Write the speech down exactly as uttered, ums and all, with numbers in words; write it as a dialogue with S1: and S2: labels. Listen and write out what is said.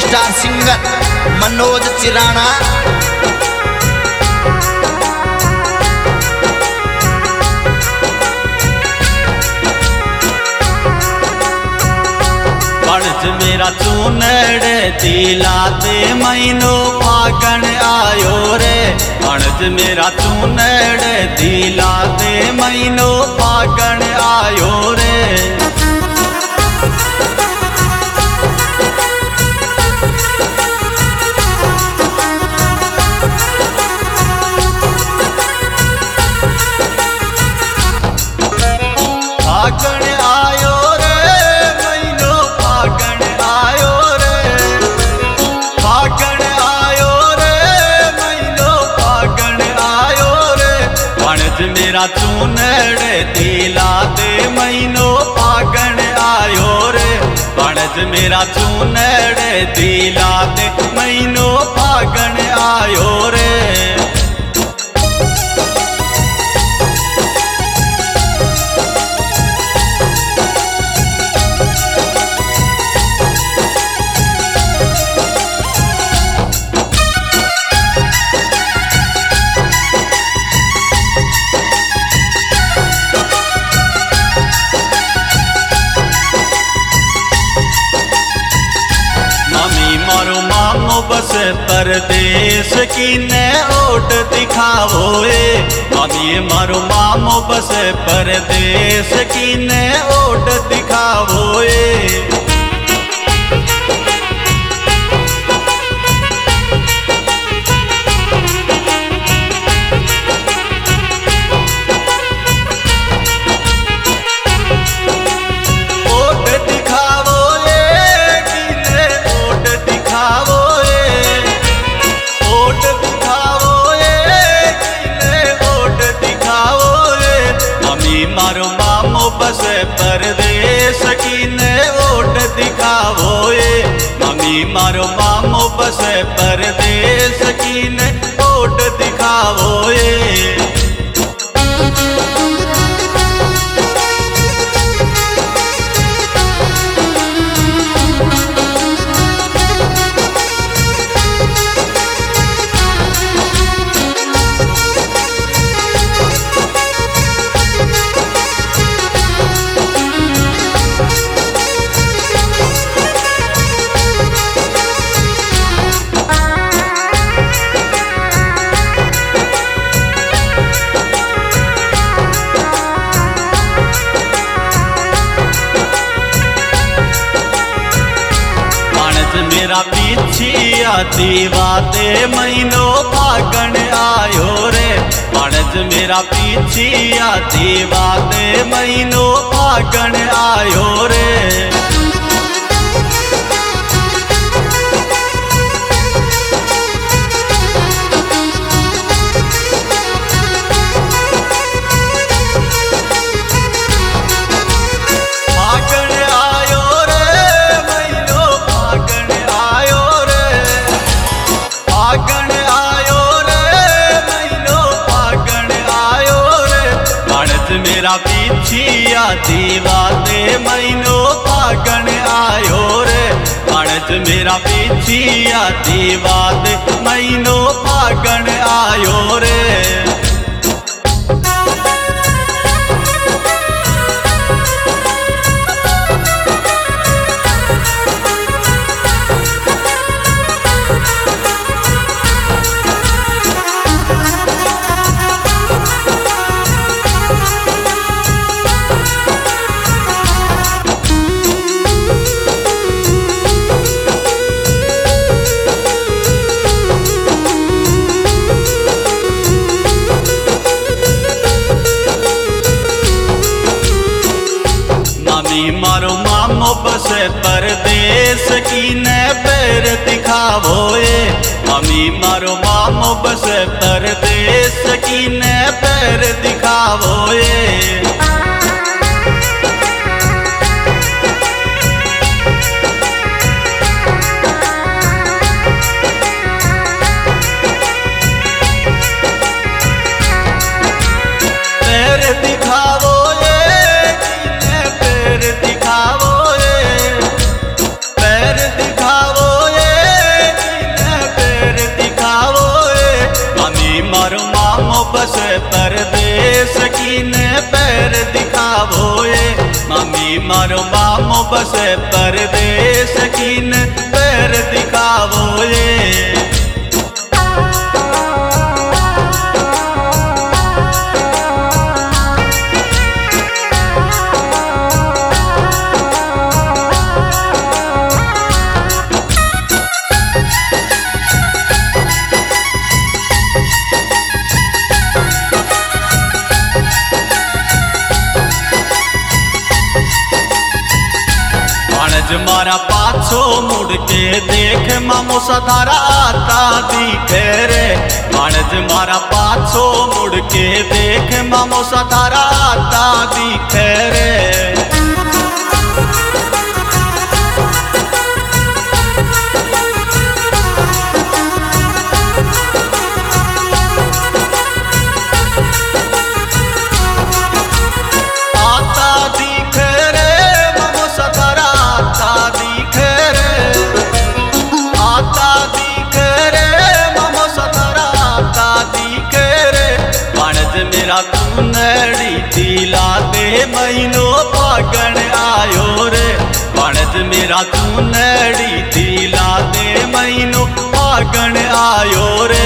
S1: Star singer Manoj Chirana.
S2: बणज मेरा चूनड़ दिला दे महीनो फागण आयो रे। बणज मेरा चूनड़ दिला दे महीनो फागण आयो रे। फागण आयो रे महीनो फागण आयो रे। फागण आयो रे महीनो फागण आयो रे। बणज मेरा चूनड़ दिला दे महीनो फागण आयो रे। बणज मेरा चूनड़ दिला दे महीनो फागण आयो रे। बस परदेश की ने ओट दिखावो ए। मामी मारो मामो बस परदेश की ने ओट दिखावो ए। मारो मामो बस परदेश की ने ओट दिखावो ए। मम्मी मारो मामो बस परदेश की ने ओट दिखावो ए। मेरा पीछिया दीवा दे महीनो फागण आयो रे। बणज मेरा पीछिया दीवा दे महीनो फागण आयो रे। मेरा पीछिया दीवा दे महीनो फागण आयो रे। बणज मेरा पीछिया दीवा दे महीनो फागण आयो रे। मारो मामो बस परदेश की ने पैर दिखावो ए। मम्मी मारो मामो बस परदेश की ने पैर दिखावो ए। पैर दिखावो ए पैर दिखावो ए पैर दिखावो ए बसे परदेस कीन पैर दिखावो ये। भाणज मारा पाछो मुड़ के देख मामो सधारा आता दिखे रे। भाणज मारा पाछो मुड़ के देख मामो सधारा आता दिखे रे। मेरा कुनड़ी दिला दे महीनो फागण आयो रे। भाणज मेरा कुनड़ी दिला दे महीनो फागण आयो रे।